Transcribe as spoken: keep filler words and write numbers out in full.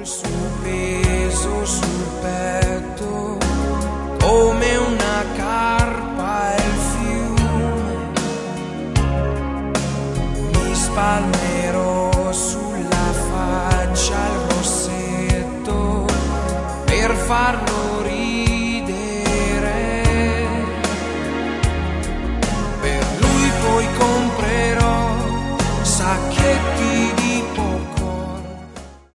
col suo peso sul petto, come una carpa il fiume, mi spalmerò sulla faccia il rossetto per farlo